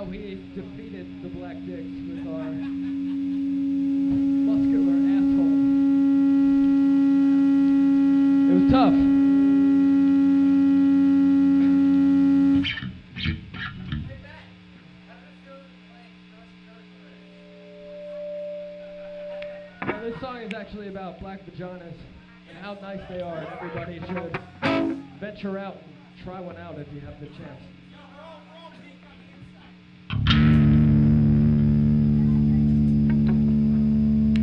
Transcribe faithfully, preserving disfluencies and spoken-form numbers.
we defeated the Black Dicks with our muscular asshole. It was tough. Now, this song is actually about black vaginas and how nice they are, and everybody should venture out and try one out if you have the chance.